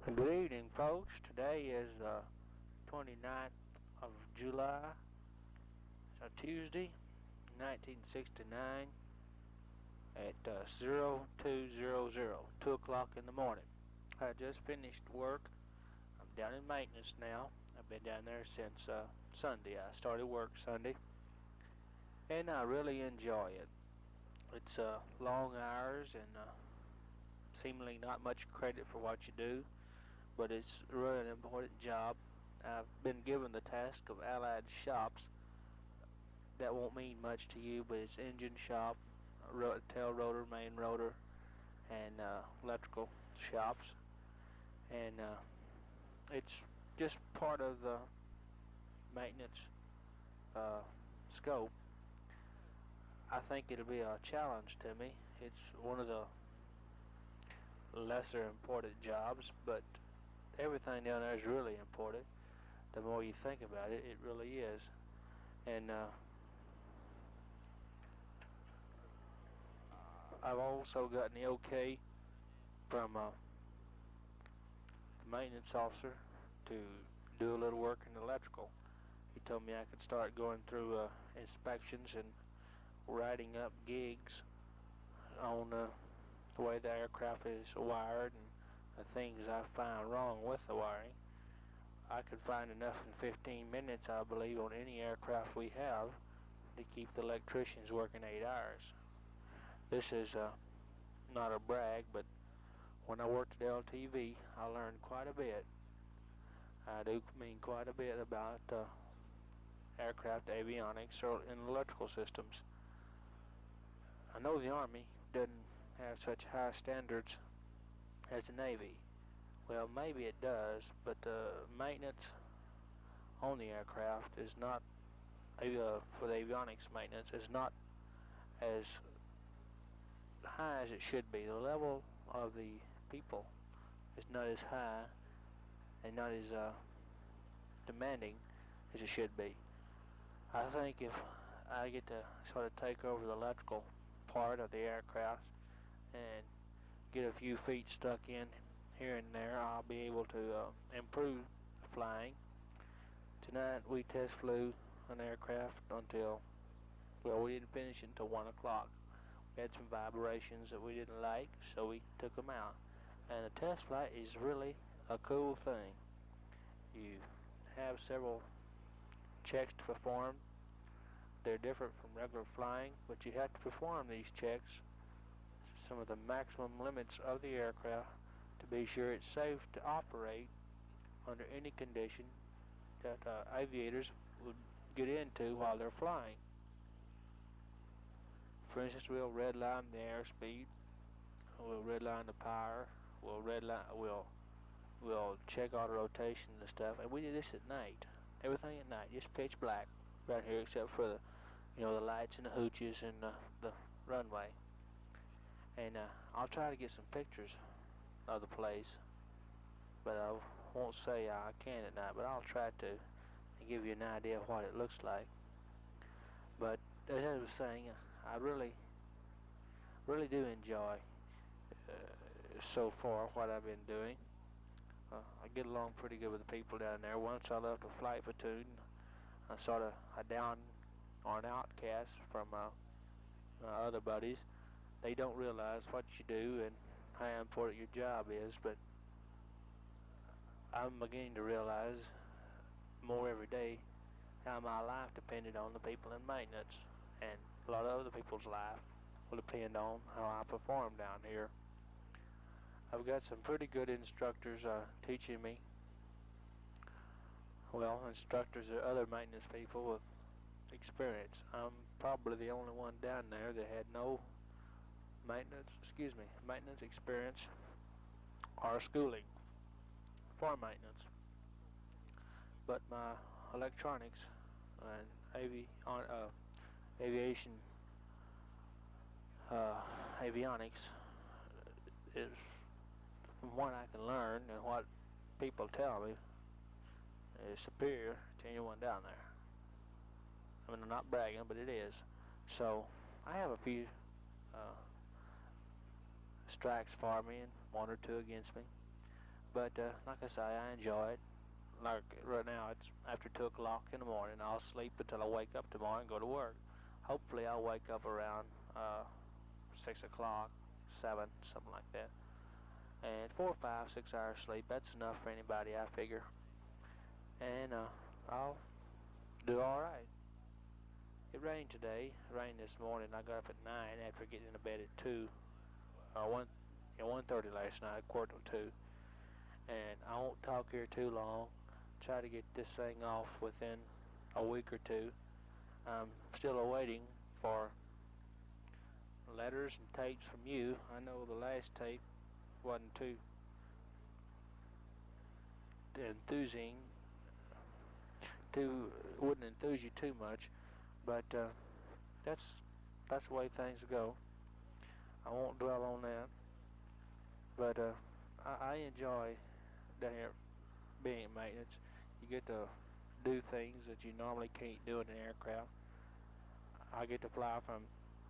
Good evening, folks. Today is 29th of July. It's a Tuesday, 1969 at 0200, 2 o'clock in the morning. I just finished work. I'm down in maintenance now. I've been down there since Sunday. I started work Sunday, and I really enjoy it. It's long hours and seemingly not much credit for what you do, but it's really an important job. I've been given the task of allied shops. That won't mean much to you, but it's engine shop, tail rotor, main rotor, and electrical shops. And it's just part of the maintenance uh, scope. I think it'll be a challenge to me. It's one of the lesser important jobs, but everything down there is really important. The more you think about it, it really is. And I've also gotten the okay from the maintenance officer to do a little work in the electrical. He told me I could start going through inspections and writing up gigs on the way the aircraft is wired and the things I find wrong with the wiring. I could find enough in 15 minutes, I believe, on any aircraft we have to keep the electricians working 8 hours. This is not a brag, but when I worked at LTV, I learned quite a bit. I do mean quite a bit about aircraft avionics or in electrical systems. I know the Army doesn't have such high standards as the Navy. Well, maybe it does, but the maintenance on the aircraft is not, for the avionics maintenance, is not as high as it should be. The level of the people is not as high and not as demanding as it should be. I think if I get to sort of take over the electrical part of the aircraft and get a few feet stuck in here and there, I'll be able to improve flying. Tonight we test flew an aircraft until, well, we didn't finish it until 1 o'clock. We had some vibrations that we didn't like, so we took them out. And the test flight is really a cool thing. You have several checks to perform. They're different from regular flying, but you have to perform these checks, some of the maximum limits of the aircraft, to be sure it's safe to operate under any condition that aviators would get into while they're flying. For instance, we'll redline the airspeed, we'll redline the power, we'll check all the rotation and stuff, and we do this at night. Everything at night, just pitch black right here, except for the lights and the hooches and the runway. And I'll try to get some pictures of the place, but I won't say I can at night, but I'll try to and give you an idea of what it looks like. But as I was saying, I really do enjoy so far what I've been doing. I get along pretty good with the people down there. Once I left a flight platoon, I sort of down or an outcast from my other buddies. They don't realize what you do and how important your job is, but I'm beginning to realize more every day how my life depended on the people in maintenance, and a lot of other people's life will depend on how I perform down here. I've got some pretty good instructors teaching me. Well, instructors are other maintenance people with experience. I'm probably the only one down there that had no maintenance experience or schooling for maintenance. But my electronics and aviation avionics is, from what I can learn and what people tell me, is superior to anyone down there. I mean, I'm not bragging, but it is. So I have a few strikes for me and one or two against me. But like I say, I enjoy it. Like right now, it's after 2 o'clock in the morning. I'll sleep until I wake up tomorrow and go to work. Hopefully, I'll wake up around 6 o'clock, 7, something like that. And 4, 5, 6 hours sleep, that's enough for anybody, I figure. And I'll do all right. It rained today. It rained this morning. I got up at 9 after getting into bed at 2, 1:30 last night, quarter to 2. And I won't talk here too long. Try to get this thing off within a week or two. I'm still awaiting for letters and tapes from you. I know the last tape wasn't too enthusing, wouldn't enthuse you too much, but that's that's the way things go. I won't dwell on that, but I enjoy down here being at maintenance. You get to do things that you normally can't do in an aircraft. I get to fly from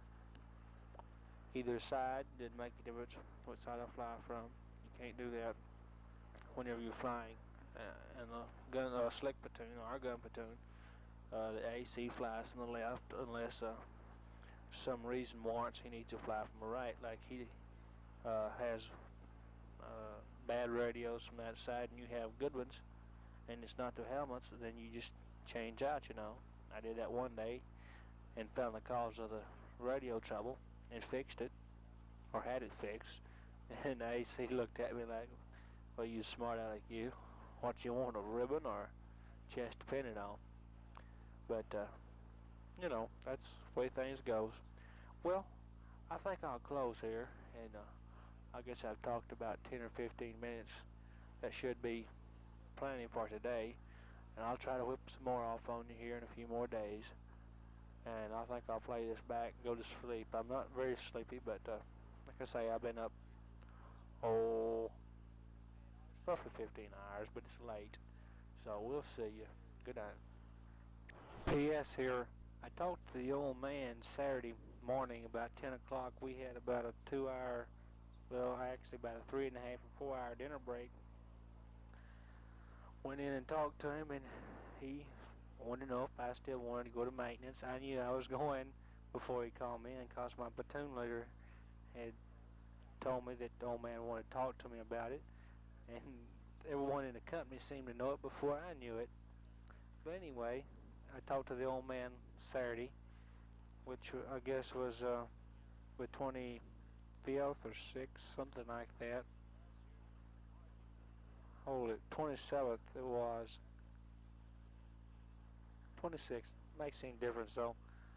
either side. Didn't make a difference what side I fly from. You can't do that whenever you're flying in a gun or a slick platoon or a gun platoon. The AC flies from the left unless some reason warrants he needs to fly from the right, like he has bad radios from that side and you have good ones, and it's not the helmets, then you just change out, you know. I did that one day and found the cause of the radio trouble and fixed it, or had it fixed. And the AC looked at me like, well, you smart aleck, you. What you want, a ribbon or chest to pin it on? But, you know, that's the way things goes. Well, I think I'll close here, and I guess I've talked about 10 or 15 minutes. That should be plenty for today, and I'll try to whip some more off on you here in a few more days. And I think I'll play this back and go to sleep. I'm not very sleepy, but like I say, I've been up, roughly 15 hours, but it's late. So we'll see you. Good night. P.S. here, I talked to the old man Saturday morning about 10 o'clock. We had about a 2 hour, well, actually about a 3.5 or 4 hour dinner break. Went in and talked to him, and he wanted to know if I still wanted to go to maintenance. I knew I was going before he called me in because my platoon leader had told me that the old man wanted to talk to me about it, and everyone in the company seemed to know it before I knew it. But anyway, I talked to the old man Saturday, which I guess was the 25th or 6th, something like that. Hold it, 27th it was. 26th, makes any difference though.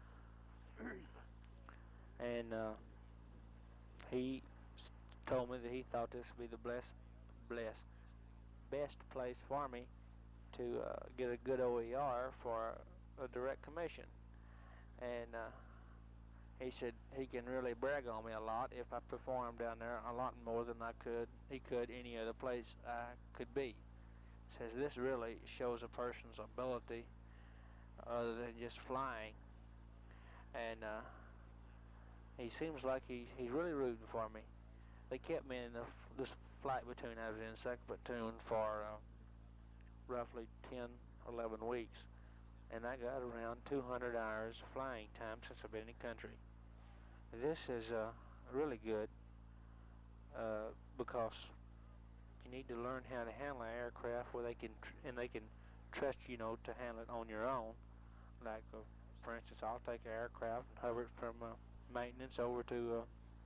And he told me that he thought this would be the blessed, best place for me to get a good OER for a direct commission. And he said he can really brag on me a lot if I perform down there a lot more than he could any other place I could be. Says this really shows a person's ability other than just flying. And he seems like he's really rooting for me. They kept me in this flight platoon I was in, second platoon, for roughly 10, 11 weeks. And I got around 200 hours flying time since I've been in the country. This is really good because you need to learn how to handle an aircraft where they can trust you know to handle it on your own. Like for instance, I'll take an aircraft and hover it from maintenance over to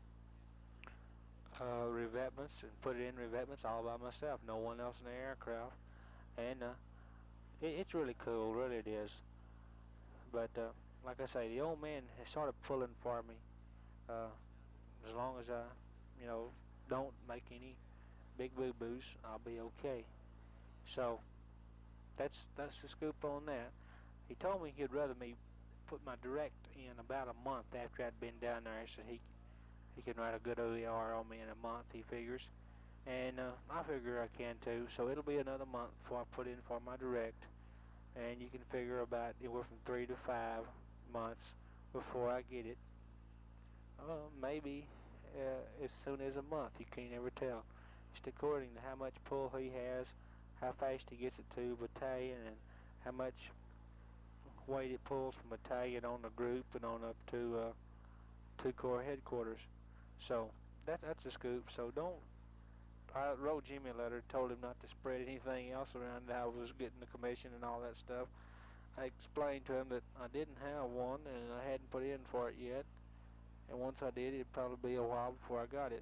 revetments and put it in revetments all by myself. No one else in the aircraft, and it's really cool, really it is. But like I say, the old man has started pulling for me. Uh, as long as I, you know, don't make any big boo-boos, I'll be okay. So that's the scoop on that. He told me he'd rather me put my direct in about a month after I'd been down there. He said he can write a good OER on me in a month, he figures. And I figure I can too. So it'll be another month before I put in for my direct. And you can figure about anywhere from 3 to 5 months before I get it. Maybe as soon as a month. You can't ever tell. just according to how much pull he has, how fast he gets it to battalion, and how much weight it pulls from battalion on the group and on up to 2 Corps headquarters. So that's the scoop. So don't. I wrote Jimmy a letter, told him not to spread anything else around that I was getting the commission and all that stuff. I explained to him that I didn't have one and I hadn't put in for it yet. And once I did, it'd probably be a while before I got it.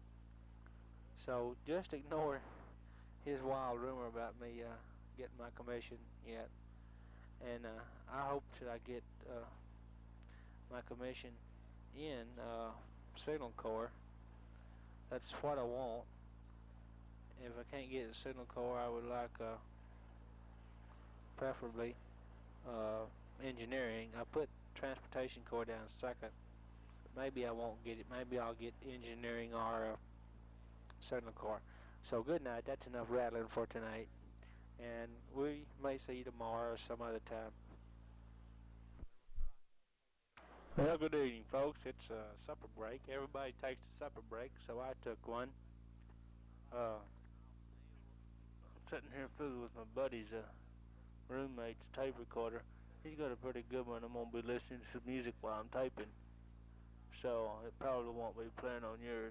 So just ignore his wild rumor about me getting my commission yet. And I hope that I get my commission in Signal Corps. That's what I want. If I can't get a Signal Corps, I would like preferably engineering. I put Transportation Corps down second. Maybe I won't get it. Maybe I'll get engineering or Signal Corps. So good night. That's enough rattling for tonight. And we may see you tomorrow or some other time. Well, good evening, folks. It's supper break. Everybody takes a supper break, so I took one. I'm sitting here fooling with my buddy's roommate's tape recorder. He's got a pretty good one. I'm going to be listening to some music while I'm taping. So it probably won't be playing on yours.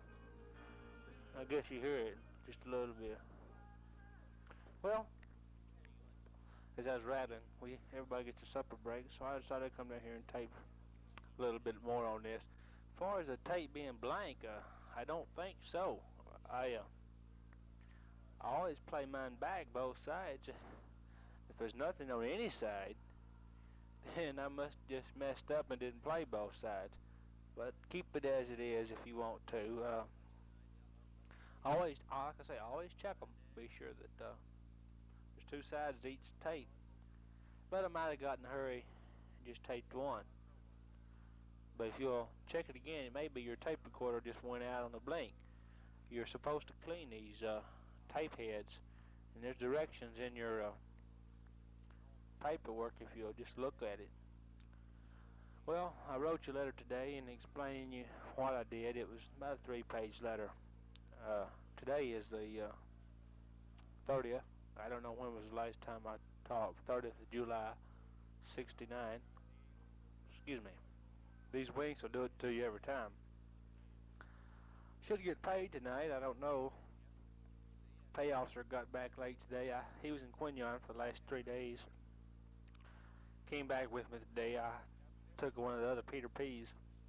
I guess you hear it just a little bit. Well, as I was rattling, everybody gets a supper break, so I decided to come down here and tape a little bit more on this. As far as the tape being blank, I don't think so. I always play mine back both sides. If there's nothing on any side, then I must just messed up and didn't play both sides. But keep it as it is if you want to. Always, like I say, always check them. Be sure that there's 2 sides to each tape. But I might have got in a hurry and just taped one. But if you'll check it again, it may be your tape recorder just went out on the blink. You're supposed to clean these tape heads, and there's directions in your paperwork if you'll just look at it. Well, I wrote you a letter today and explaining you what I did. It was about a 3-page letter. Today is the 30th. I don't know when was the last time I talked. 30th of July, 69. Excuse me. These winks will do it to you every time. Should get paid tonight. I don't know. Pay officer got back late today. He was in Quinyon for the last 3 days. Came back with me today. I took one of the other Peter P's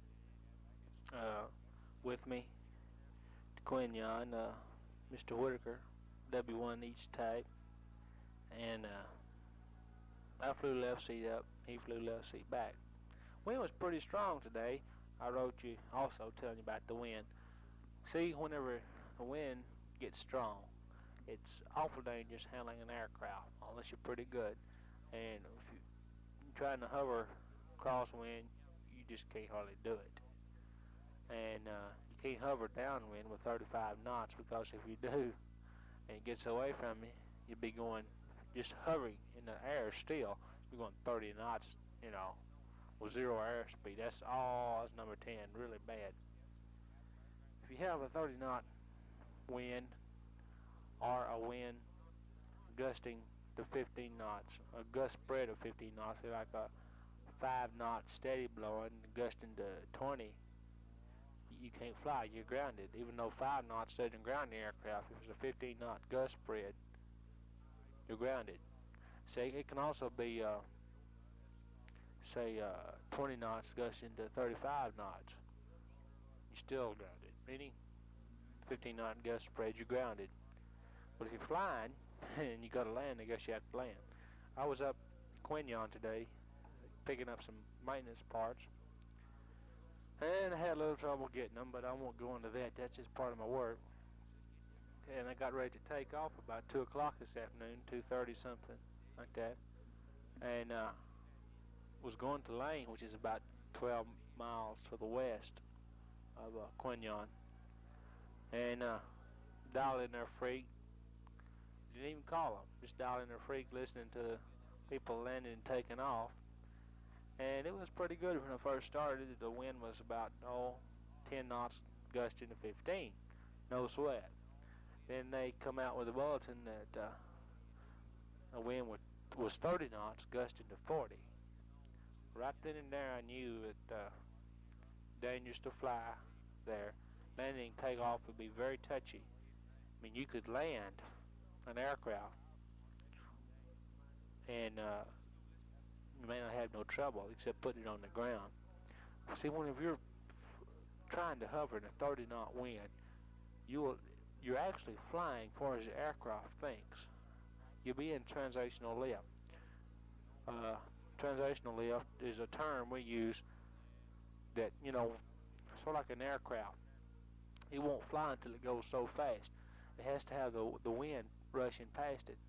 with me to Quinyon. Mr. Whitaker, W1 each type. And I flew left seat up. He flew left seat back. Wind was pretty strong today. I wrote you also telling you about the wind. See, whenever the wind gets strong, it's awful dangerous handling an aircraft unless you're pretty good. And if you're trying to hover crosswind, you just can't hardly do it. And you can't hover downwind with 35 knots, because if you do and it gets away from you, you'll be going just hovering in the air still. You're going 30 knots, with 0 airspeed. That's number 10, really bad. If you have a 30 knot wind or a wind gusting to 15 knots, a gust spread of 15 knots, like a 5 knot steady blowing, gusting to 20, you can't fly. You're grounded. Even though 5 knots doesn't ground the aircraft, if it's a 15 knot gust spread, you're grounded. See, it can also be, 20 knots gusting to 35 knots. You're still grounded. Meaning, 15 knot gust spread, you're grounded. But if you're flying and you got to land, I guess you have to land. I was up Quinyon today picking up some maintenance parts, and I had a little trouble getting them, but I won't go into that. That's just part of my work. And I got ready to take off about 2 o'clock this afternoon, 2:30 something like that, and was going to Lane, which is about 12 miles to the west of Quinyon, and dialed in their freak. Didn't even call them, just dialed in their freak, listening to people landing and taking off. And it was pretty good when I first started. The wind was about 10 knots gusting to 15, no sweat. Then they come out with a bulletin that the wind was 30 knots, gusting to 40. Right then and there, I knew that dangerous to fly there. Landing and takeoff would be very touchy. I mean, you could land an aircraft and you may not have no trouble except putting it on the ground. See, whenever you're trying to hover in a 30-knot wind, you're actually flying far as the aircraft thinks. You'll be in translational lift. Translational lift is a term we use that, sort of like an aircraft. It won't fly until it goes so fast. It has to have the wind rushing past it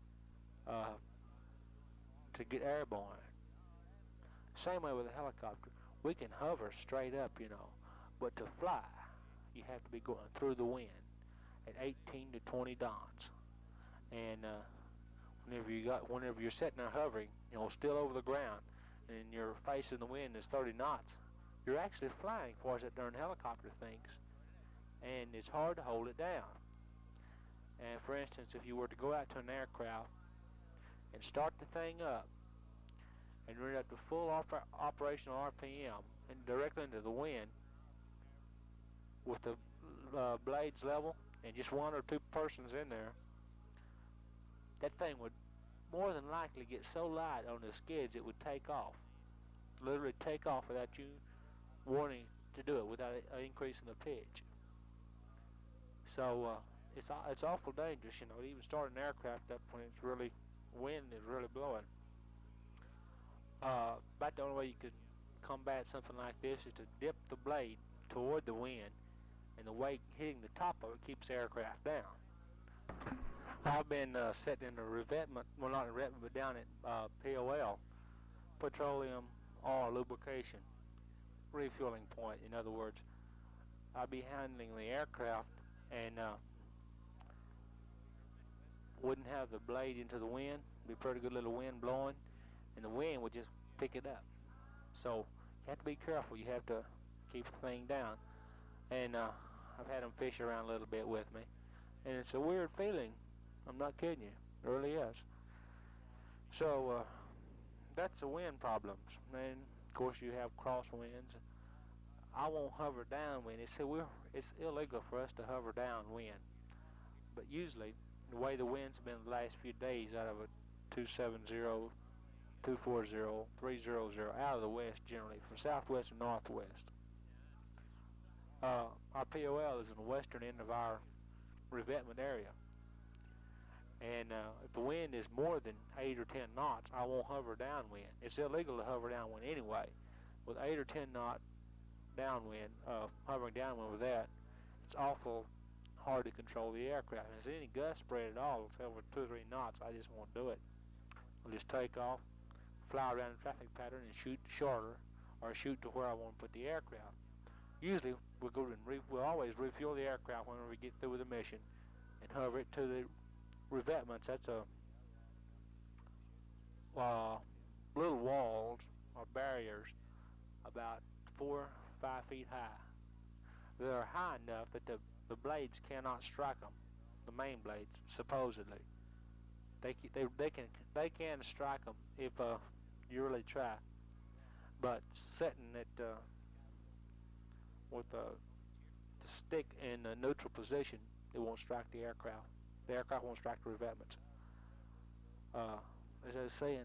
to get airborne. Same way with a helicopter. We can hover straight up, but to fly, you have to be going through the wind at 18 to 20 knots. And whenever you're sitting there hovering, still over the ground, and you're facing the wind that's 30 knots, you're actually flying far as that darn helicopter thinks, and it's hard to hold it down. And for instance, if you were to go out to an aircraft and start the thing up and run up to full operational RPM and directly into the wind with the blades level and just one or two persons in there, that thing would more than likely get so light on the skids it would take off. Literally take off without you wanting to do it, without increasing the pitch. So it's awful dangerous, to even start an aircraft up when it's really wind is really blowing. About the only way you could combat something like this is to dip the blade toward the wind, and the weight hitting the top of it keeps the aircraft down. I've been sitting in a revetment, well, not a revetment, but down at POL, petroleum oil lubrication refueling point. In other words, I'd be handling the aircraft and wouldn't have the blade into the wind. Be pretty good little wind blowing, and the wind would just pick it up. So you have to be careful. You have to keep the thing down. And I've had them fish around a little bit with me, and it's a weird feeling. I'm not kidding you. It really is. So that's the wind problems. And of course you have crosswinds. I won't hover downwind. It's illegal for us to hover downwind. But usually, the way the winds have been the last few days, out of a 270, 240, 300, out of the west generally, from southwest and northwest. Our POL is in the western end of our revetment area. And if the wind is more than 8 or 10 knots, I won't hover downwind. It's illegal to hover downwind anyway. With 8 or 10 knot downwind, hovering downwind with that, it's awful hard to control the aircraft. And if there's any gust spread at all, it's over 2 or 3 knots, I just won't do it. I'll just take off, fly around the traffic pattern, and shoot shorter, or shoot to where I want to put the aircraft. Usually, we'll always refuel the aircraft whenever we get through with the mission, and hover it to the revetments. That's a little walls or barriers about 4 or 5 feet high. They're high enough that the blades cannot strike them. The main blades, supposedly, they can strike them if you really try. But setting it with the stick in a neutral position, it won't strike the aircraft. The aircraft won't strike the revetments. As I was saying,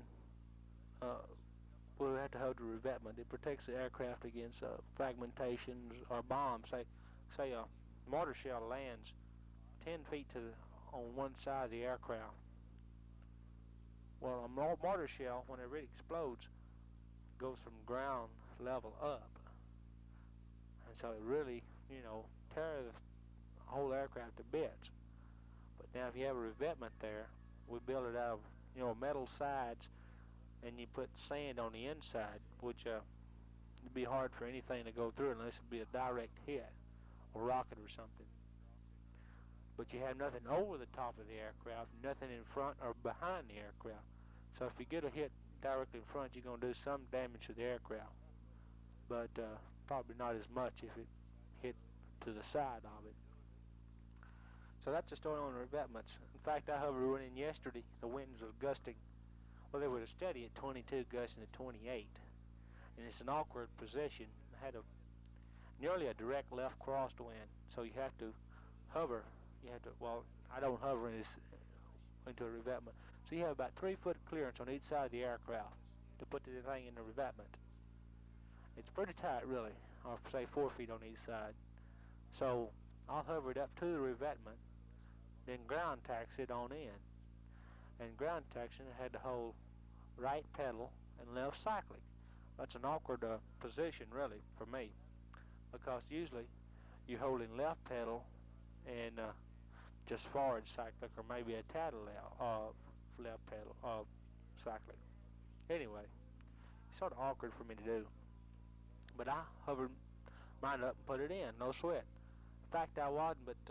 we'll have to hold the revetment. It protects the aircraft against fragmentations or bombs. Say a mortar shell lands 10 feet on one side of the aircraft. Well, a mortar shell, whenever it explodes, goes from ground level up. And so it really, tears the whole aircraft to bits. But now if you have a revetment there, we build it out of, metal sides, and you put sand on the inside, which it'd be hard for anything to go through unless it'd be a direct hit, or rocket or something. But you have nothing over the top of the aircraft, nothing in front or behind the aircraft. So if you get a hit directly in front, you're going to do some damage to the aircraft. But probably not as much if it hit to the side of it. So that's the story on the revetments. In fact, I hovered in yesterday. The winds were gusting. Well, they were steady at 22, gusting at 28. And it's an awkward position. I had nearly a direct left crosswind, so you have to hover. Well, I don't hover into a revetment. So you have about 3 foot clearance on each side of the aircraft to put the thing in the revetment. It's pretty tight, really, or say 4 feet on each side. So I'll hover it up to the revetment, then ground tax it on in. And ground taxing, I had to hold right pedal and left cyclic. That's an awkward position, really, for me, because usually you're holding left pedal and just forward cyclic, or maybe a tad left pedal cyclic. Anyway, it's sort of awkward for me to do. But I hovered mine up and put it in, no sweat. In fact, I wasn't, but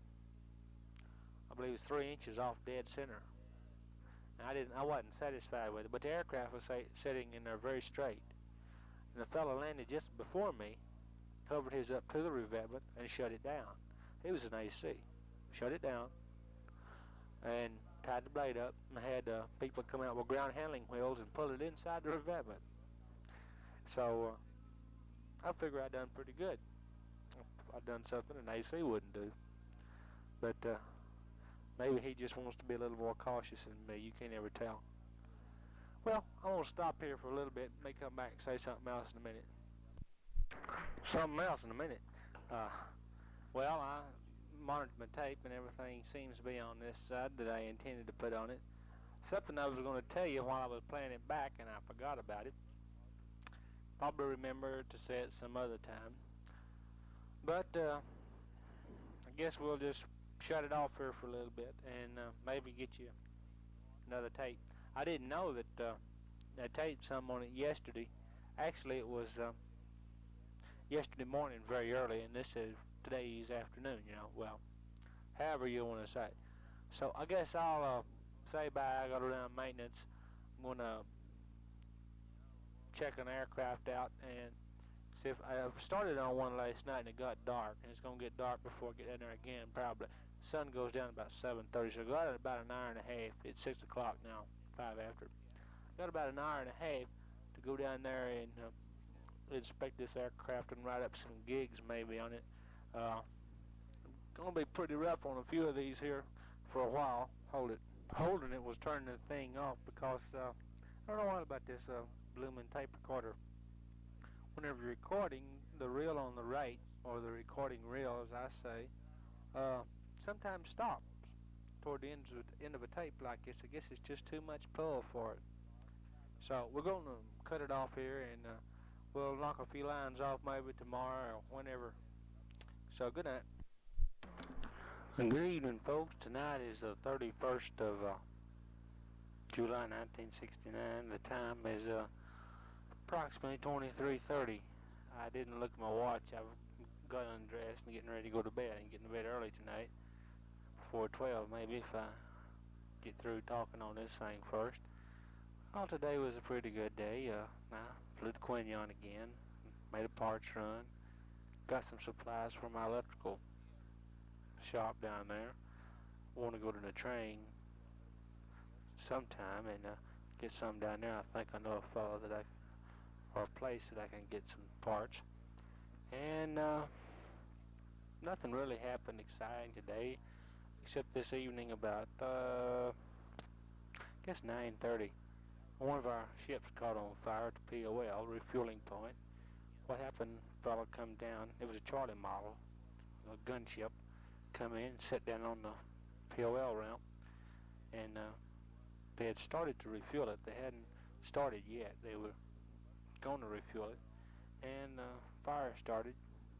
I believe it's 3 inches off dead center. And I wasn't satisfied with it, but the aircraft was sitting in there very straight. And the fellow landed just before me, hovered his up to the revetment, and shut it down. He was an AC. Shut it down, and tied the blade up, and had people come out with ground handling wheels and pull it inside the revetment. So I figure I done pretty good. I done something an AC wouldn't do. But maybe he just wants to be a little more cautious than me. You can't ever tell. Well, I'm going to stop here for a little bit. May come back and say something else in a minute. Something else in a minute. Well, I monitored my tape, and everything seems to be on this side that I intended to put on it. Something I was going to tell you while I was playing it back, and I forgot about it. Probably remember to say it some other time. But I guess we'll just shut it off here for a little bit and maybe get you another tape. I didn't know that I taped some on it yesterday. Actually, it was yesterday morning very early, and this is today's afternoon, well, however you want to say it. So I guess I'll say bye. I got to run maintenance. I'm going to check an aircraft out and see if I started on one last night, and it got dark, and it's going to get dark before I get in there again, probably. Sun goes down about 7:30, so I got it about an hour and a half. It's 6 o'clock now, 5 after. Got about an hour and a half to go down there and inspect this aircraft and write up some gigs maybe on it. Going to be pretty rough on a few of these here for a while. Holding it was turning the thing off because I don't know what about this blooming tape recorder. Whenever you're recording, the reel on the right, or the recording reel as I say, sometimes stops toward the end of a tape like this. I guess it's just too much pull for it. So we're going to cut it off here, and we'll knock a few lines off maybe tomorrow or whenever. So good night. And good evening, folks. Tonight is the 31st of July 1969. The time is approximately 23:30. I didn't look at my watch. I got undressed and getting ready to go to bed. I'm getting to bed early tonight, before 12 maybe, if I get through talking on this thing first. Well, today was a pretty good day. I flew to Quinyon again, made a parts run, got some supplies for my electrical shop down there. Want to go to the train sometime and get some down there. I think I know a fellow or a place that I can get some parts. And nothing really happened exciting today, except this evening about I guess 9:30. One of our ships caught on fire at the POL refueling point. What happened? Fellow come down. It was a Charlie model, a gunship. Come in and sit down on the POL ramp, and they had started to refuel it. They hadn't started yet. They were going to refuel it, and fire started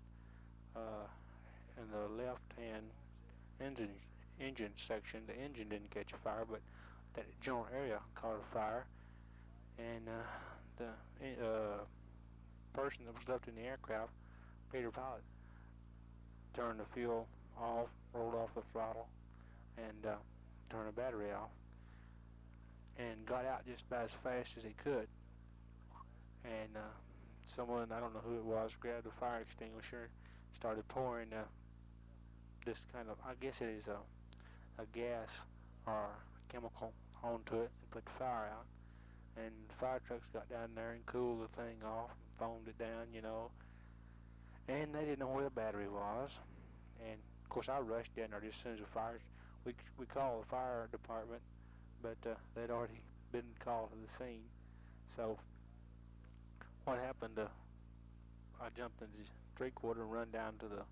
in the left-hand engine section. The engine didn't catch a fire, but that general area caught a fire, and the person that was left in the aircraft, Peter Pilot, turned the fuel off, rolled off the throttle, and turned the battery off, and got out just about as fast as he could. And someone, I don't know who it was, grabbed a fire extinguisher, started pouring this kind of, I guess it is a gas or chemical onto it and put the fire out. And fire trucks got down there and cooled the thing off and foamed it down. And they didn't know where the battery was. And of course I rushed in there just as soon as the fire. We called the fire department, but they'd already been called to the scene. So what happened? I jumped into the street quarter and run down to the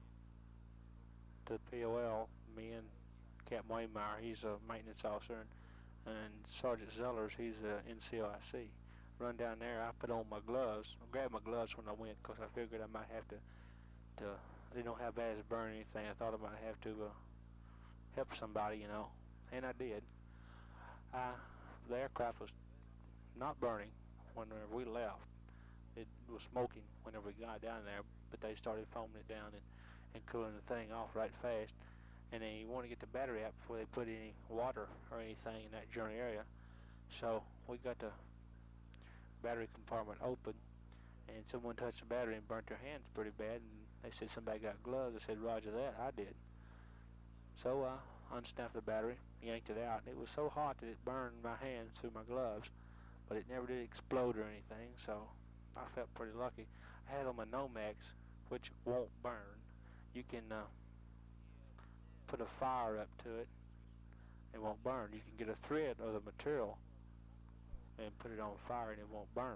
POL. Me and Captain Waymeyer, he's a maintenance officer, and Sergeant Zellers, he's a NCOIC. Run down there. I put on my gloves. I grabbed my gloves when I went because I figured I might have to. I didn't know how bad it's burning anything. I thought I might have to help somebody. And I did. The aircraft was not burning whenever we left. It was smoking whenever we got down there, but they started foaming it down and cooling the thing off right fast. And they want to get the battery out before they put any water or anything in that journey area. So we got the battery compartment open, and someone touched the battery and burnt their hands pretty bad, and they said somebody got gloves. I said, Roger that, I did. So I unsnapped the battery, yanked it out, and it was so hot that it burned my hands through my gloves, but it never did explode or anything, so I felt pretty lucky. I had on my Nomex, which won't burn. You can put a fire up to it, it won't burn. You can get a thread of the material and put it on fire and it won't burn.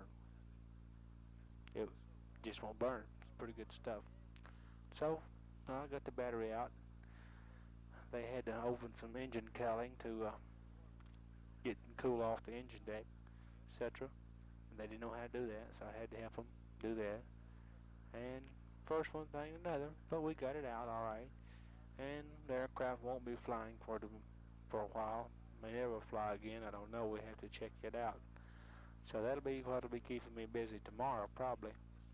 It just won't burn. It's pretty good stuff. So I got the battery out. They had to open some engine cowling to get and cool off the engine deck, etc. And they didn't know how to do that, so I had to help them do that. And first one thing another, but we got it out all right. And the aircraft won't be flying for a while. May never fly again. I don't know. We have to check it out. So that'll be what'll be keeping me busy tomorrow, probably.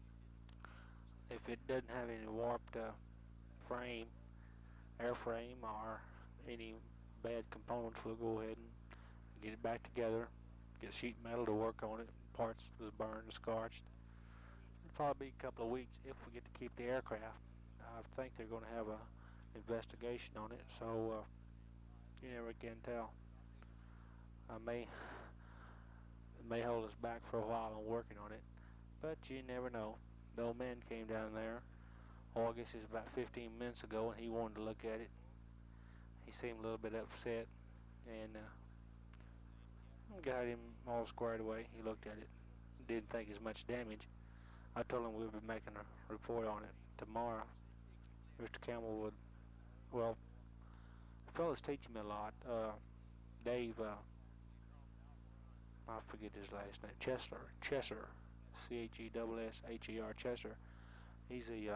If it doesn't have any warped frame, airframe, or any bad components, we'll go ahead and get it back together. Get sheet metal to work on it. Parts was burned, scorched. It'll probably be a couple of weeks if we get to keep the aircraft. I think they're going to have a investigation on it, so you never can tell. It may hold us back for a while on working on it, but you never know. The old man came down there, I guess it was about 15 minutes ago, and he wanted to look at it. He seemed a little bit upset, and got him all squared away. He looked at it, didn't think as much damage. I told him we would be making a report on it tomorrow. Mr. Campbell would, well, the fellas teach me a lot. Dave, I forget his last name, Chesser, Chessher, Chesser. He's a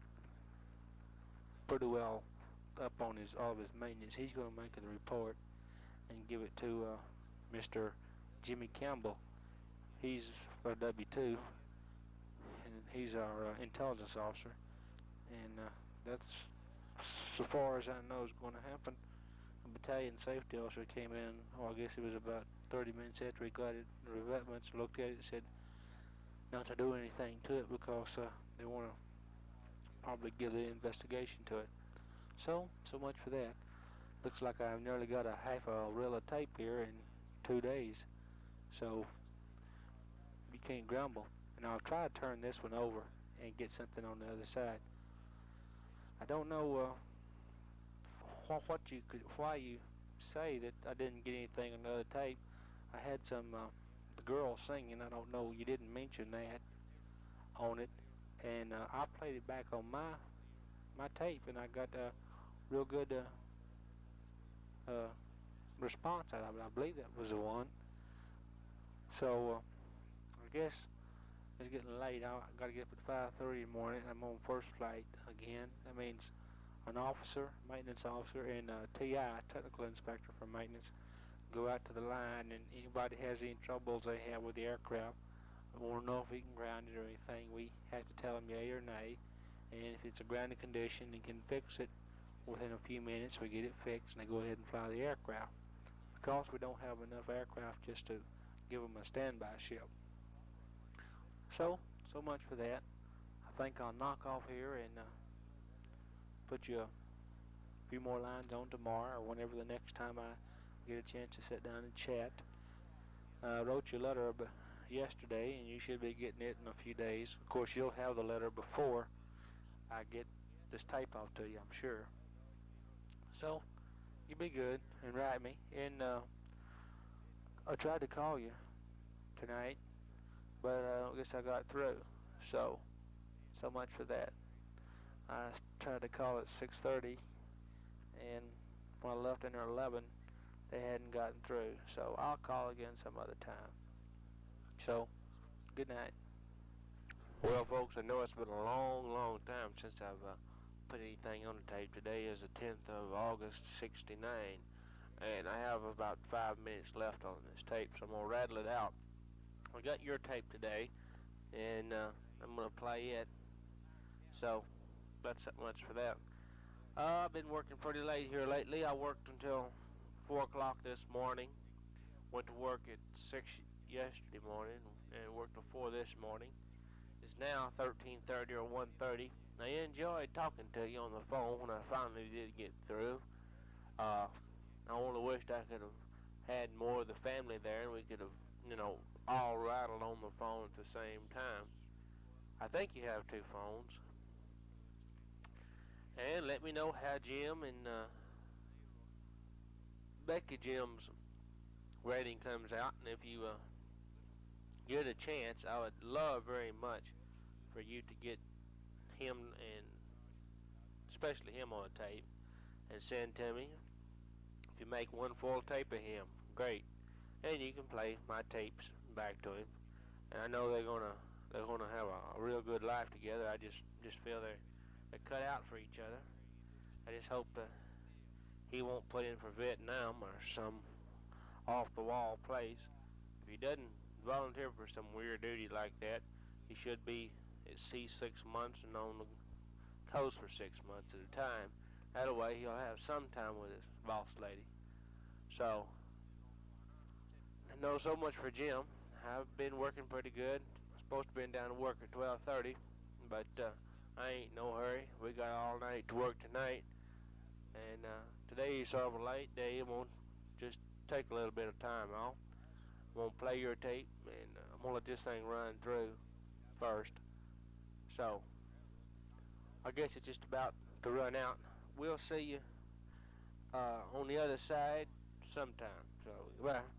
pretty well up on all of his maintenance. He's going to make the report and give it to Mr. Jimmy Campbell. He's a W-2, and he's our intelligence officer. And that's, so far as I know, is going to happen. A battalion safety officer came in, I guess it was about 30 minutes after he got it. The revetments looked at it and said not to do anything to it because they want to probably give the investigation to it. So much for that. Looks like I've nearly got a half a reel of tape here in 2 days. So you can't grumble. And I'll try to turn this one over and get something on the other side. I don't know why you say that I didn't get anything on the other tape. I had some the girl singing. I don't know. You didn't mention that on it, and I played it back on my tape, and I got a real good response out of it. I believe that was the one. So I guess it's getting late. I got to get up at 5:30 in the morning. I'm on first flight again. That means an officer, maintenance officer, and TI, technical inspector for maintenance, go out to the line, and anybody has any troubles they have with the aircraft, we want to know if we can ground it or anything, we have to tell them yay or nay. And if it's a grounded condition and can fix it within a few minutes, we get it fixed and they go ahead and fly the aircraft. Because we don't have enough aircraft just to give them a standby ship. So much for that. I think I'll knock off here and put you few more lines on tomorrow or whenever the next time I get a chance to sit down and chat. I wrote you a letter yesterday, and you should be getting it in a few days. Of course, you'll have the letter before I get this tape off to you, I'm sure. So, you be good and write me. And I tried to call you tonight, but I guess I got through. So much for that. I tried to call at 6:30, and when I left in there at 11, they hadn't gotten through. So I'll call again some other time. So, good night. Well, folks, I know it's been a long, long time since I've put anything on the tape. Today is the 10th of August, '69, and I have about 5 minutes left on this tape, so I'm going to rattle it out. I got your tape today, and I'm going to play it. So that's much for that. I've been working pretty late here lately. I worked until 4 o'clock this morning. Went to work at 6 yesterday morning and worked till 4 this morning. It's now 13:30 or 1:30. I enjoyed talking to you on the phone when I finally did get through. I only wished I could have had more of the family there and we could have, all rattled on the phone at the same time. I think you have 2 phones. And let me know how Jim and Becky Jim's rating comes out. And if you get a chance, I would love very much for you to get him, and especially him, on a tape and send to me. If you make one full tape of him, great. And you can play my tapes back to him. And I know they're gonna have a real good life together. I just feel they're cut out for each other. I just hope that he won't put in for Vietnam or some off-the-wall place. If he doesn't volunteer for some weird duty like that, he should be at sea 6 months and on the coast for 6 months at a time. That way he'll have some time with his boss lady. So, I know so much for Jim. I've been working pretty good. I'm supposed to be down to work at 12:30, but I ain't no hurry. We got all night to work tonight. And today is sort of a late day. I'm going to just take a little bit of time off. I'm going to play your tape, and I'm going to let this thing run through first. So, I guess it's just about to run out. We'll see you on the other side sometime. So, bye.